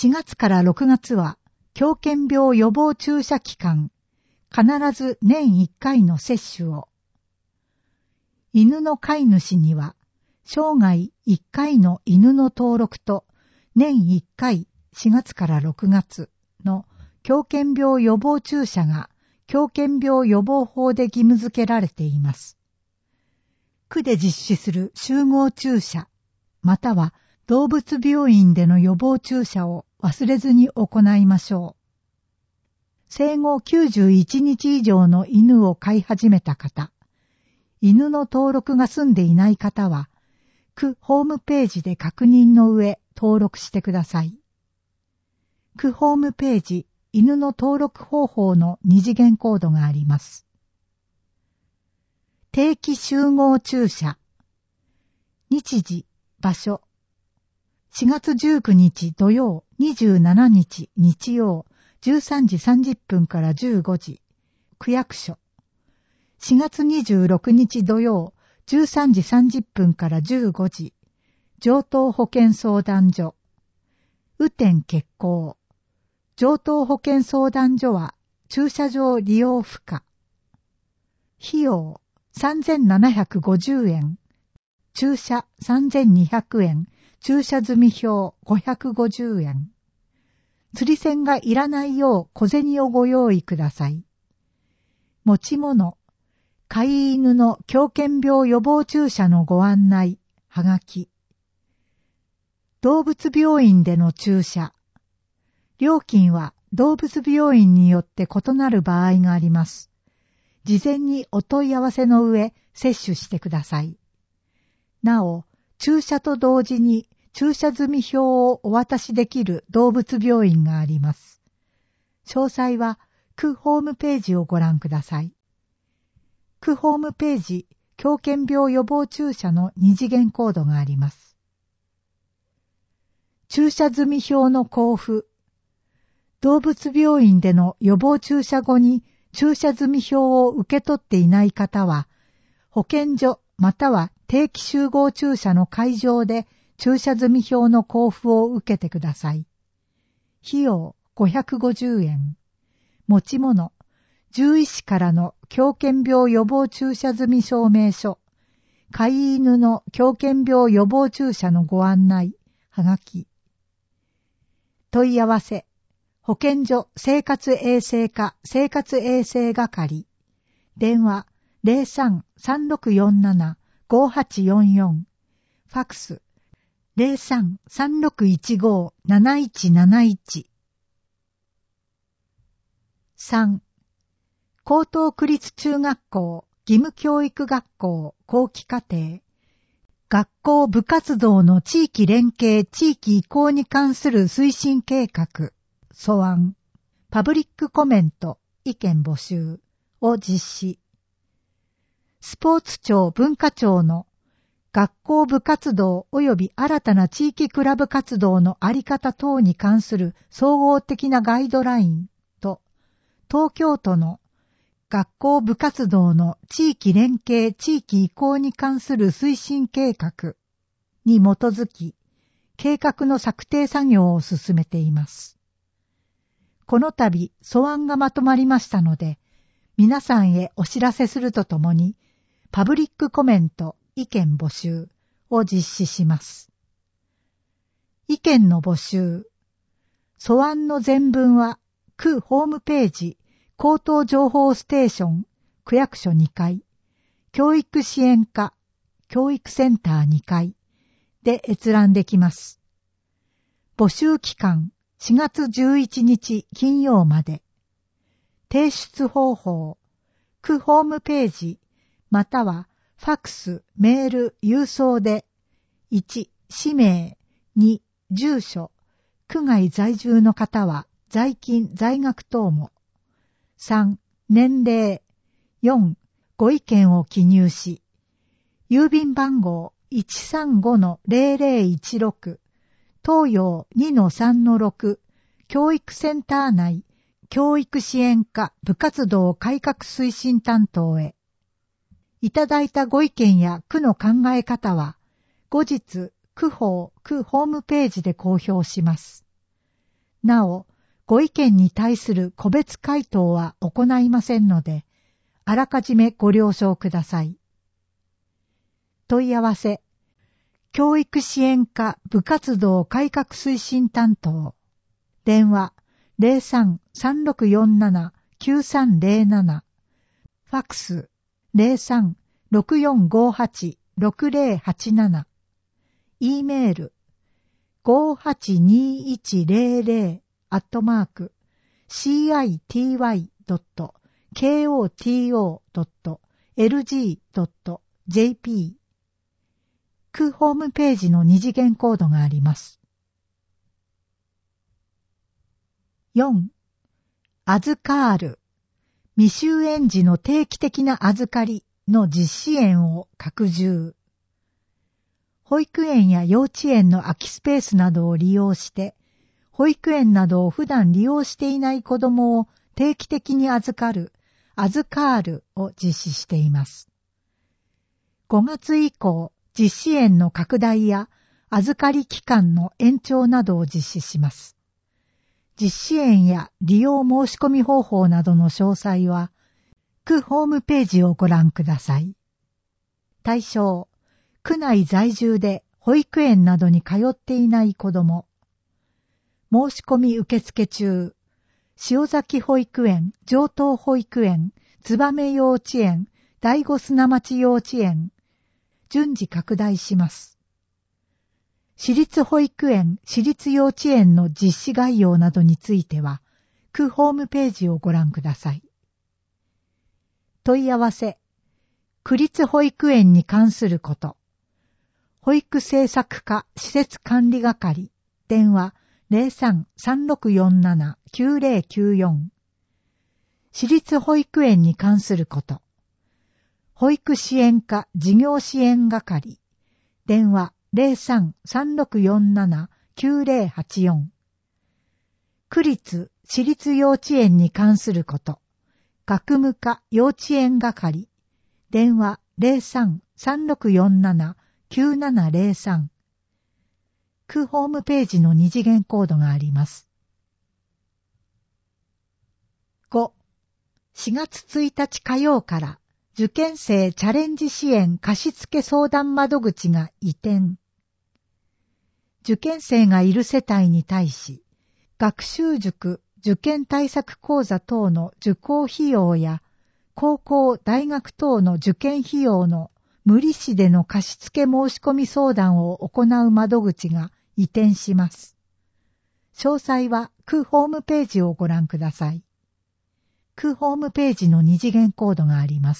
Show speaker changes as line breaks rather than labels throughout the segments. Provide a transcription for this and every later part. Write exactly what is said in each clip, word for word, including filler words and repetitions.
しがつからろくがつは狂犬病予防注射期間、必ず年いっかいの接種を。犬の飼い主には生涯いっかいの犬の登録と年いっかいしがつからろくがつの狂犬病予防注射が狂犬病予防法で義務付けられています。区で実施する集合注射、または動物病院での予防注射を忘れずに行いましょう。生後きゅうじゅういちにち以上の犬を飼い始めた方、犬の登録が済んでいない方は、区ホームページで確認の上登録してください。区ホームページ犬の登録方法の二次元コードがあります。定期集合注射。日時、場所。しがつじゅうくにち土曜、にじゅうしちにち日曜、じゅうさんじさんじゅっぷんからじゅうごじ、区役所。しがつにじゅうろくにち土曜、じゅうさんじさんじゅっぷんからじゅうごじ、上東保健相談所。雨天決行。上東保健相談所は駐車場利用不可。費用さんぜんななひゃくごじゅうえん。駐車さんぜんにひゃくえん。駐車済票ごひゃくごじゅうえん。釣り銭がいらないよう小銭をご用意ください。持ち物。飼い犬の狂犬病予防注射のご案内、はがき。動物病院での注射。料金は動物病院によって異なる場合があります。事前にお問い合わせの上、接種してください。なお、注射と同時に注射済票をお渡しできる動物病院があります。詳細は区ホームページをご覧ください。区ホームページ、狂犬病予防注射の二次元コードがあります。注射済票の交付。動物病院での予防注射後に注射済票を受け取っていない方は、保健所または定期集合注射の会場で注射済票の交付を受けてください。費用ごひゃくごじゅうえん。持ち物、獣医師からの狂犬病予防注射済証明書、飼い犬の狂犬病予防注射のご案内、はがき。問い合わせ。保健所生活衛生課生活衛生係。電話 ゼロさん さんろくよんなな ごはちよんよん。ファックス ゼロさん さんろくいちご なないちなないち。さん. 江東区立中学校義務教育学校後期課程。学校部活動の地域連携地域移行に関する推進計画。素案、パブリックコメント、意見募集を実施。スポーツ庁文化庁の学校部活動及び新たな地域クラブ活動のあり方等に関する総合的なガイドラインと、東京都の学校部活動の地域連携地域移行に関する推進計画に基づき、計画の策定作業を進めています。この度、素案がまとまりましたので、皆さんへお知らせするとともに、パブリックコメント、意見募集を実施します。意見の募集。素案の全文は、区ホームページ、高等情報ステーション、区役所にかい、教育支援課、教育センターにかいで閲覧できます。募集期間、しがつじゅういちにち金曜まで。提出方法、区ホームページ、またはファックス、メール、郵送で、いち、氏名、に、住所、区外在住の方は在勤、在学等も、さん、年齢、よん、ご意見を記入し、郵便番号 いちさんごのゼロゼロいちろく、東洋 にのさんのろく、教育センター内、教育支援課部活動改革推進担当へ。いただいたご意見や区の考え方は、後日、区法、区ホームページで公表します。 なお、ご意見に対する個別回答は行いませんので、あらかじめご了承ください。問い合わせ、教育支援課部活動改革推進担当、電話 ゼロさん さんろくよんなな きゅうさんゼロなな、ファックス ゼロさん ろくよんごはち ろくゼロはちなな、E メール ごはちにいちゼロゼロ アットマーク シーアイティーワイ ドット ケーオーティーオー ドット エルジー ドット ジェーピー 区ホームページの二次元コードがあります。よん. 預かる。未就園児の定期的な預かりの実施園を拡充。保育園や幼稚園の空きスペースなどを利用して、保育園などを普段利用していない子どもを定期的に預かる、預かるを実施しています。ごがつ以降、実施園の拡大や預かり期間の延長などを実施します。実施園や利用申し込み方法などの詳細は、区ホームページをご覧ください。対象、区内在住で保育園などに通っていない子ども。申し込み受付中、塩崎保育園、上東保育園、燕幼稚園、第五砂町幼稚園、順次拡大します。私立保育園、私立幼稚園の実施概要などについては、区ホームページをご覧ください。問い合わせ、区立保育園に関すること。保育政策課施設管理係、電話 ゼロさん さんろくよんなな きゅうゼロきゅうよん。私立保育園に関すること。保育支援課事業支援係、電話ゼロさん さんろくよんなな きゅうゼロはちよん。区立私立幼稚園に関すること。学務課幼稚園係、電話ゼロさん さんろくよんなな きゅうななゼロさん。区ホームページの二次元コードがあります。ご. しがつついたち火曜から受験生チャレンジ支援貸付相談窓口が移転。受験生がいる世帯に対し、学習塾、受験対策講座等の受講費用や、高校、大学等の受験費用の無利子での貸付申し込み相談を行う窓口が移転します。詳細は区ホームページをご覧ください。区ホームページの二次元コードがあります。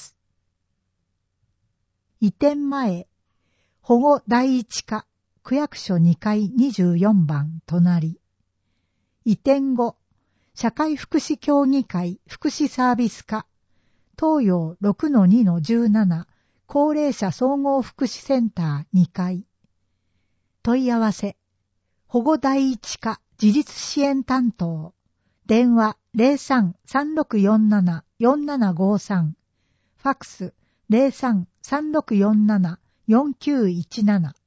移転前、保護第一課、区役所にかいにじゅうよんばん隣。移転後、社会福祉協議会福祉サービス課、東洋 ろくのにのじゅうなな 高齢者総合福祉センターにかい。問い合わせ、保護第一課自立支援担当、電話 ゼロさん さんろくよんなな よんななごさん、ファックス ゼロさん さんろくよんなな よんきゅういちなな。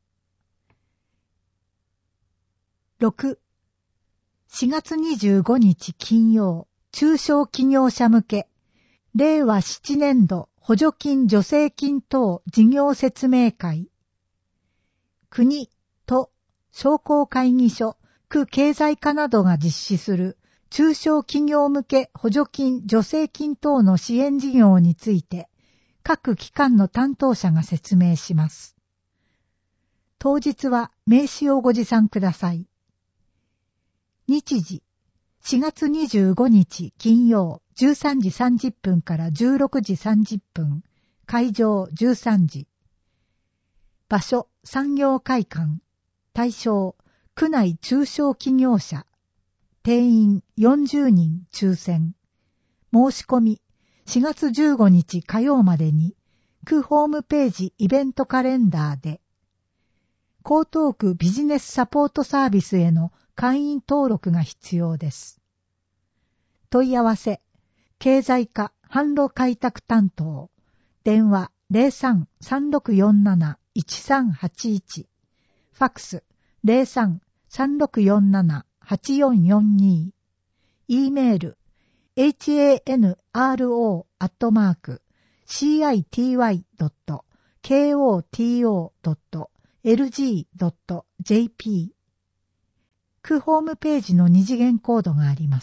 ろく. しがつにじゅうごにち金曜、中小企業者向け、れいわなねんど補助金助成金等事業説明会。国、都、商工会議所、区経済課などが実施する中小企業向け補助金助成金等の支援事業について、各機関の担当者が説明します。当日は名刺をご持参ください。日時、しがつにじゅうごにち金曜じゅうさんじさんじゅっぷんからじゅうろくじさんじゅっぷん、会場じゅうさんじ。場所、産業会館。対象、区内中小企業者。定員よんじゅうにん抽選。申し込み、しがつじゅうごにち火曜までに、区ホームページイベントカレンダーで、江東区ビジネスサポートサービスへの会員登録が必要です。問い合わせ、経済課販路開拓担当、電話 ゼロさん さんろくよんなな いちさんはちいち、ファックス ゼロさん さんろくよんななはちよんよんに、e メール エイチエーエヌアールオー アットマーク シーアイティーワイ ドット ケーオーティーオー ドット エルジー ドット ジェーピー。区ホームページの二次元コードがあります。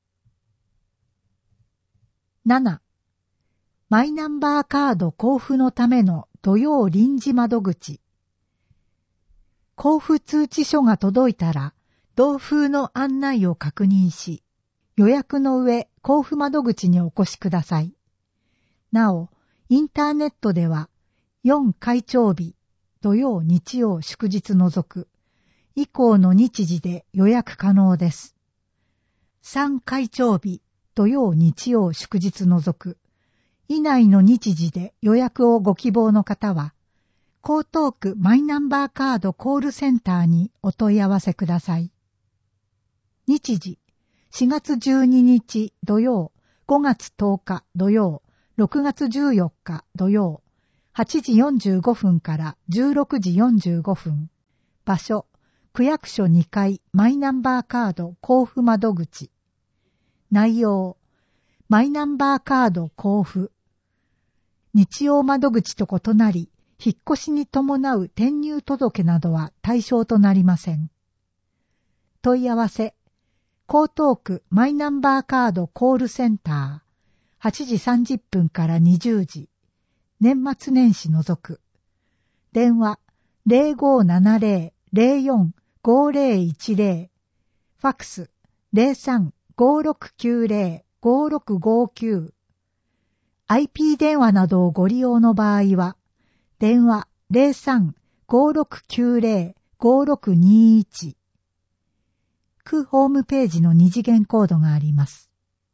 なな. マイナンバーカード交付のための土曜臨時窓口。交付通知書が届いたら、同封の案内を確認し、予約の上、交付窓口にお越しください。なお、インターネットでは、よん開帳日、土曜、日曜、祝日除く、以降の日時で予約可能です。さん開帳日、土曜、日曜、祝日除く、以内の日時で予約をご希望の方は、江東区マイナンバーカードコールセンターにお問い合わせください。日時、しがつじゅうににち土曜、ごがつとおか土曜、ろくがつじゅうよっか土曜、はちじよんじゅうごふんからじゅうろくじよんじゅうごふん。場所、区役所にかいマイナンバーカード交付窓口。内容、マイナンバーカード交付。日曜窓口と異なり、引っ越しに伴う転入届などは対象となりません。問い合わせ、江東区マイナンバーカードコールセンター、はちじさんじゅっぷんからにじゅうじ、年末年始除く。電話 ゼロごーななゼロ ゼロよん ごーゼロいちゼロ、ファックス ゼロさん ごーろくきゅうゼロ ごーろくごきゅう。アイピー 電話などをご利用の場合は、電話 ゼロさん ごーろくきゅうゼロ ごーろくにいち。区ホームページの二次元コードがあります。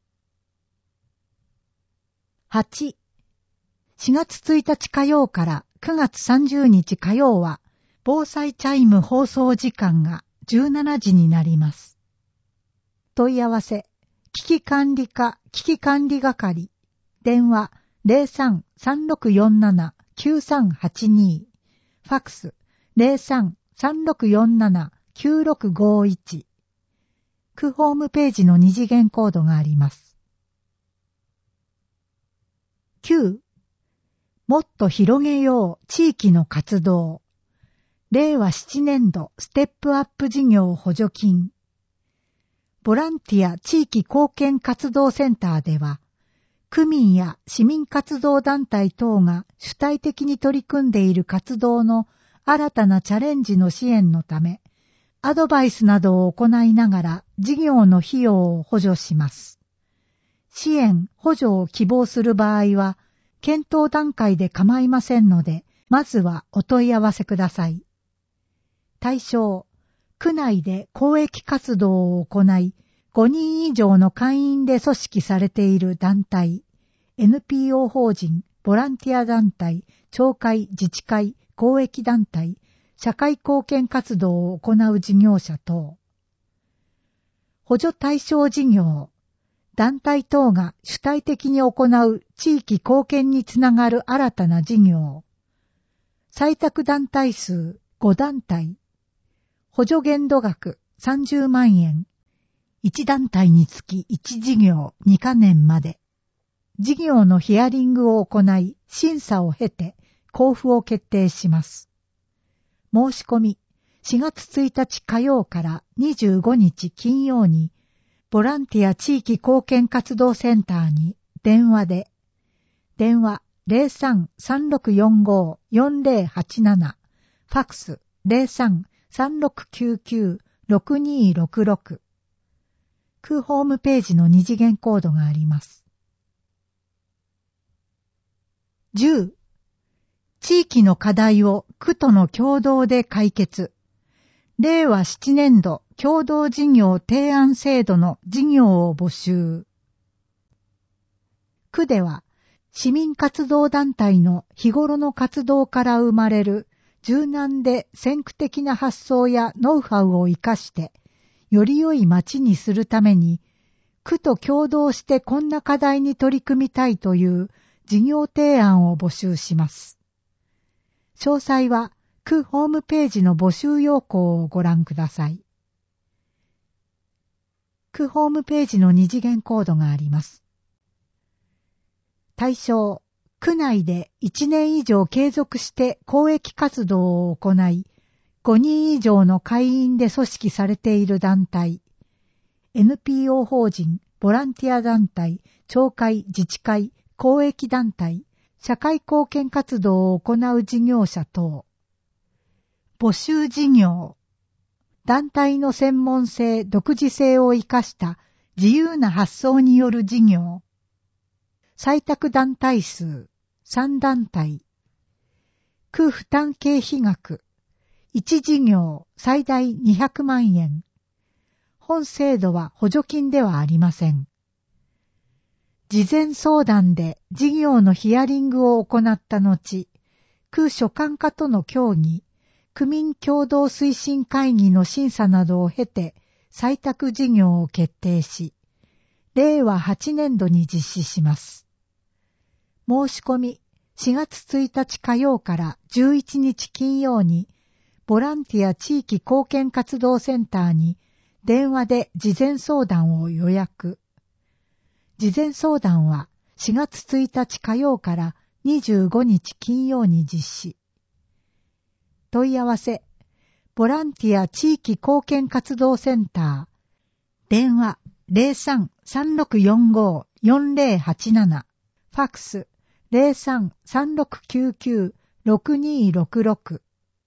はち. しがつついたち火曜からくがつさんじゅうにち火曜は、防災チャイム放送時間がじゅうしちじになります。問い合わせ、危機管理課危機管理係、電話 ゼロさん さんろくよんなな きゅうさんはちに、ファックス ゼロさん さんろくよんなな きゅうろくごいち。区ホームページの二次元コードがあります。きゅう. もっと広げよう地域の活動。れいわななねんどステップアップ事業補助金。ボランティア地域貢献活動センターでは、区民や市民活動団体等が主体的に取り組んでいる活動の新たなチャレンジの支援のため、アドバイスなどを行いながら事業の費用を補助します。支援・補助を希望する場合は、検討段階で構いませんので、まずはお問い合わせください。対象、区内で公益活動を行い、ごにん以上の会員で組織されている団体、エヌピーオー 法人、ボランティア団体、町会、自治会、公益団体、社会貢献活動を行う事業者等。補助対象事業、団体等が主体的に行う地域貢献につながる新たな事業。採択団体数ごだんたい。補助限度額さんじゅうまんえん。いち団体につきいち事業にかねんまで。事業のヒアリングを行い、審査を経て交付を決定します。申し込み、しがつついたち火曜からにじゅうごにち金曜に、ボランティア地域貢献活動センターに電話で、電話 ゼロさん さんろくよんご よんゼロはちなな、ファックス ゼロさん さんろくきゅうきゅう ろくにろくろく。区ホームページの二次元コードがあります。じゅう. 地域の課題を区との共同で解決。れいわななねんど共同事業提案制度の事業を募集。区では市民活動団体の日頃の活動から生まれる柔軟で先駆的な発想やノウハウを生かしてより良い街にするために区と共同してこんな課題に取り組みたいという事業提案を募集します。詳細は区ホームページの募集要項をご覧ください。 区ホームページの二次元コードがあります。対象、区内でいちねん以上継続して公益活動を行い、ごにん以上の会員で組織されている団体、エヌピーオー 法人、ボランティア団体、町会、自治会、公益団体、社会貢献活動を行う事業者等。募集事業。団体の専門性、独自性を生かした自由な発想による事業。採択団体数、さん団体。区負担経費額。いち事業、最大にひゃくまんえん。本制度は補助金ではありません。事前相談で事業のヒアリングを行った後、区所管課との協議、区民共同推進会議の審査などを経て採択事業を決定し、れいわはちねんどに実施します。申し込みしがつついたち火曜からじゅういちにち金曜に、ボランティア地域貢献活動センターに電話で事前相談を予約。事前相談はしがつついたち火曜からにじゅうごにち金曜に実施。問い合わせ、ボランティア地域貢献活動センター、電話 ゼロさん さんろくよんご よんゼロはちなな、ファックス ゼロさん さんろくきゅうきゅう ろくにろくろく。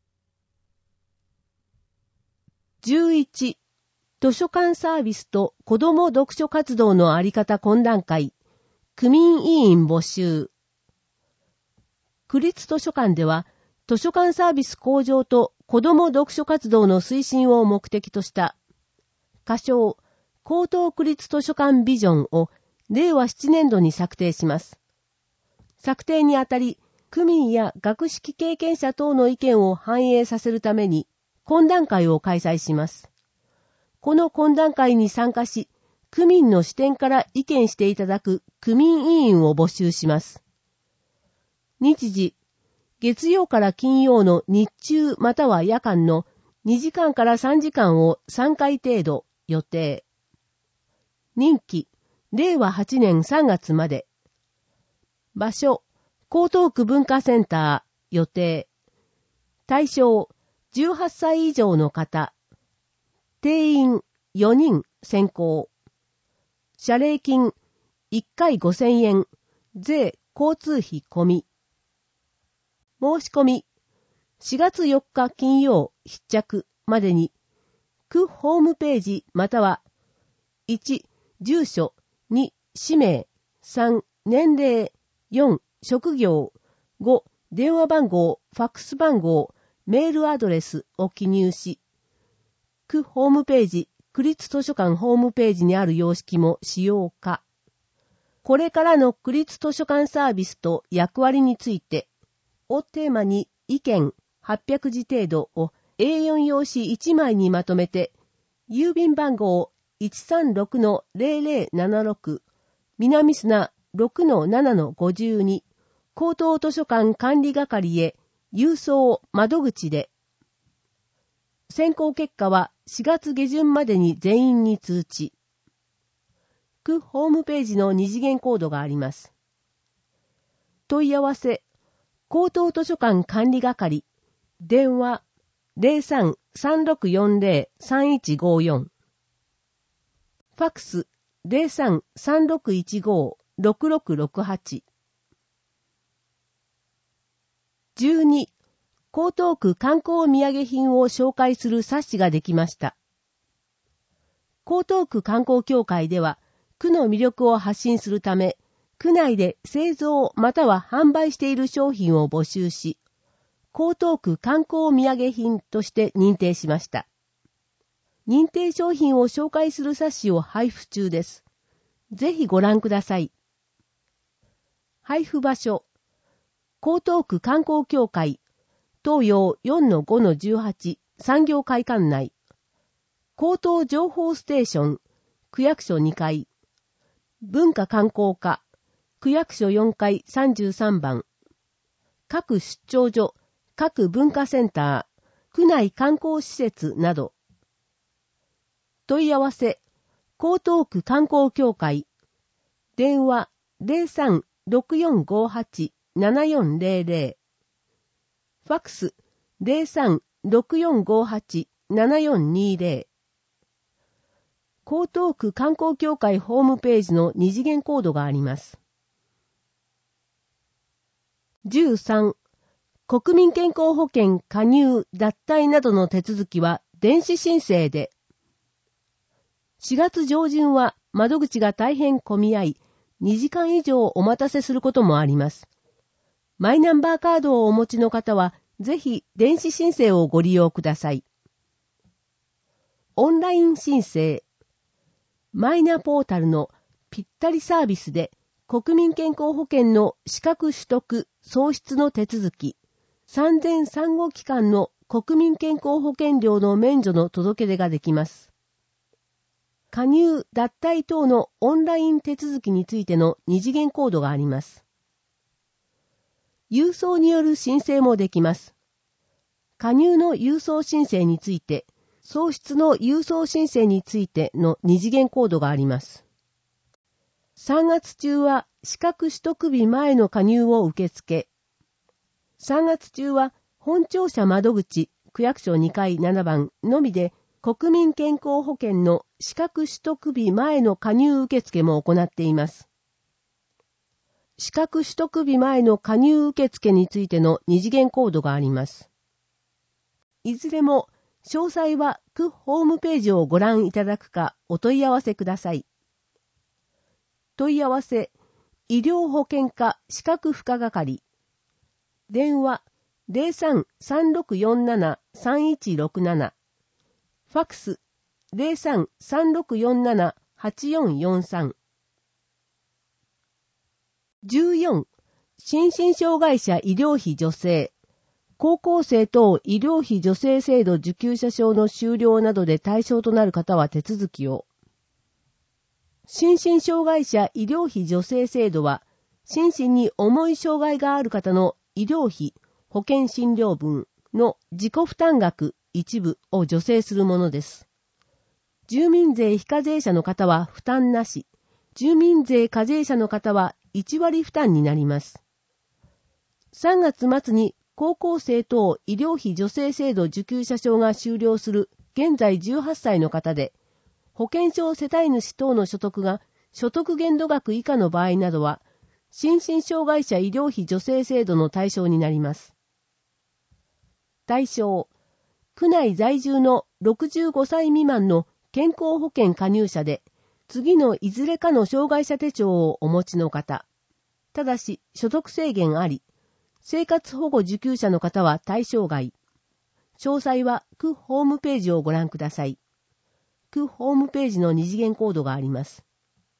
じゅういち、図書館サービスと子ども読書活動のあり方懇談会、区民委員募集。区立図書館では、図書館サービス向上と子ども読書活動の推進を目的とした、仮称、江東区立図書館ビジョンをれいわななねんどに策定します。策定にあたり、区民や学識経験者等の意見を反映させるために、懇談会を開催します。この懇談会に参加し、区民の視点から意見していただく区民委員を募集します。日時、月曜から金曜の日中または夜間のにじかんからさんじかんをさんかい程度予定。任期、れいわはちねんさんがつまで。場所、江東区文化センター予定。対象、じゅうはっさい以上の方。定員よにん選考。謝礼金いっかいごせんえん。税交通費込み。申し込みしがつよっか金曜必着までに区ホームページまたはいち住所に氏名さん年齢よん職業ご電話番号ファックス番号メールアドレスを記入し、区ホームページ区立図書館ホームページにある様式も使用か。これからの区立図書館サービスと役割についてをテーマに意見はっぴゃくじ程度を エーよん 用紙いちまいにまとめて、郵便番号 いちさんろくのゼロゼロななろく 南砂 ろくのななのごじゅうに 高等図書館管理係へ郵送窓口で。選考結果はしがつ下旬までに全員に通知。区ホームページの二次元コードがあります。問い合わせ高等図書館管理係、電話 ゼロさん さんろくよんゼロ さんいちごよん、ファックス ゼロさん さんろくいちご ろくろくろくはち。じゅうに、江東区観光土産品を紹介する冊子ができました。江東区観光協会では、区の魅力を発信するため、区内で製造または販売している商品を募集し、江東区観光土産品として認定しました。認定商品を紹介する冊子を配布中です。ぜひご覧ください。配布場所、江東区観光協会、東洋 よんのごのじゅうはち 産業会館内、江東情報ステーション、区役所にかい、文化観光課、区役所よんかいさんじゅうさんばん、各出張所、各文化センター、区内観光施設など。問い合わせ、 江東区観光協会、電話 ゼロさん ろくよんごはち ななよんゼロゼロ、ファックス ゼロさん ろくよんごはち ななよんにゼロ、江東区観光協会ホームページの二次元コードがあります。じゅうさん、国民健康保険加入脱退などの手続きは電子申請で。しがつ上旬は窓口が大変混み合い、にじかん以上お待たせすることもあります。マイナンバーカードをお持ちの方は、ぜひ電子申請をご利用ください。オンライン申請。マイナポータルのぴったりサービスで、国民健康保険の資格取得、創出の手続き、産前産後期間の国民健康保険料の免除の届け出ができます。加入、脱退等のオンライン手続きについての二次元コードがあります。郵送による申請もできます。加入の郵送申請について、創出の郵送申請についての二次元コードがあります。さんがつ中は資格取得日前の加入を受け付け。さんがつ中は本庁舎窓口、区役所にかいななばんのみで国民健康保険の資格取得日前の加入受付も行っています。資格取得日前の加入受付についての二次元コードがあります。いずれも詳細は区ホームページをご覧いただくかお問い合わせください。問い合わせ、医療保険課資格付加係。電話 ゼロさん さんろくよんなな さんいちろくなな。ファックス ゼロさん さんろくよんなな はちよんよんさん。じゅうよん、心身障害者医療費助成。高校生等医療費助成制度受給者証の終了などで対象となる方は手続きを。心身障害者医療費助成制度は、心身に重い障害がある方の医療費、保険診療分の自己負担額一部を助成するものです。住民税非課税者の方は負担なし、住民税課税者の方はいちわり負担になります。さんがつ末に高校生等医療費助成制度受給者証が終了する現在じゅうはっさいの方で、保険証世帯主等の所得が所得限度額以下の場合などは、心身障害者医療費助成制度の対象になります。対象、区内在住のろくじゅうごさい未満の健康保険加入者で、次のいずれかの障害者手帳をお持ちの方。ただし、所得制限あり、生活保護受給者の方は対象外。詳細は区ホームページをご覧ください。区ホームページの二次元コードがあります。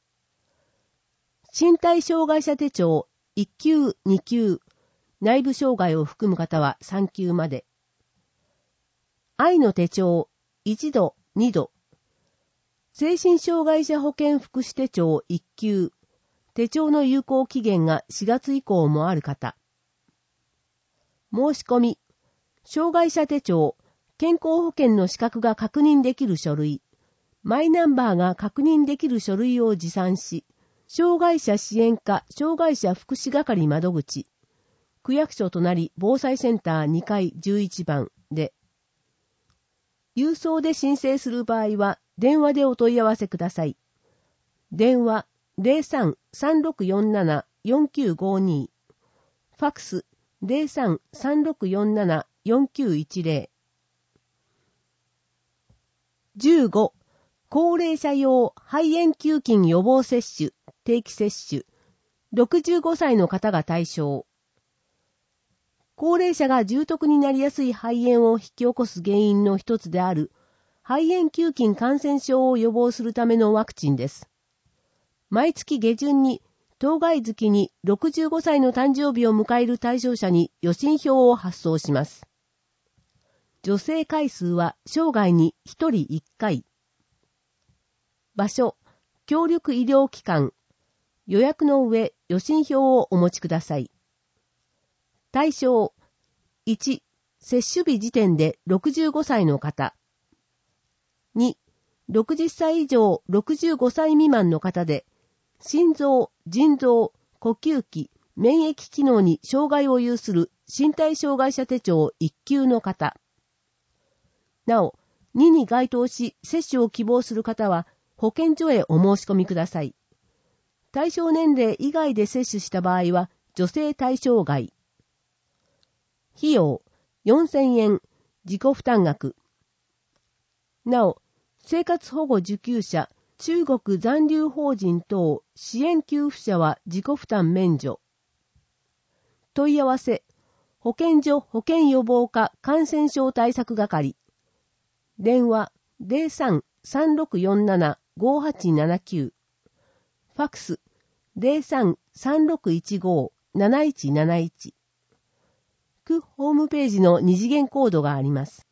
身体障害者手帳いっきゅう、にきゅう、内部障害を含む方はさんきゅうまで。愛の手帳いちど、にど。精神障害者保険福祉手帳いっきゅう。手帳の有効期限がしがつ以降もある方。申し込み。障害者手帳、健康保険の資格が確認できる書類、マイナンバーが確認できる書類を持参し、障害者支援課障害者福祉係窓口、区役所隣防災センターにかいじゅういちばんで、郵送で申請する場合は電話でお問い合わせください。電話 ゼロさん さんろくよんなな よんきゅうごに、ファックス ゼロさん さんろくよんなな よんきゅういちゼロ。じゅうご、高齢者用肺炎球菌予防接種、定期接種、ろくじゅうごさいの方が対象。高齢者が重篤になりやすい肺炎を引き起こす原因の一つである肺炎球菌感染症を予防するためのワクチンです。毎月下旬に当該月にろくじゅうごさいの誕生日を迎える対象者に予診票を発送します。助成回数は生涯にひとりいっかい。場所、協力医療機関。予約の上、予診票をお持ちください。対象、いち、接種日時点でろくじゅうごさいの方。に、 ろくじゅっさい以上ろくじゅうごさい未満の方で、心臓、腎臓、呼吸器、免疫機能に障害を有する身体障害者手帳いっ級の方。なお、にに該当し接種を希望する方は保健所へお申し込みください。対象年齢以外で接種した場合は女性対象外。費用よんせんえん、自己負担額。なお、生活保護受給者、中国残留邦人等支援給付者は自己負担免除。問い合わせ、保健所保健予防課感染症対策係。電話 ゼロさん さんろくよんなな ごはちななきゅう。ファクス ゼロさん さんろくいちご なないちなないち。区ホームページの二次元コードがあります。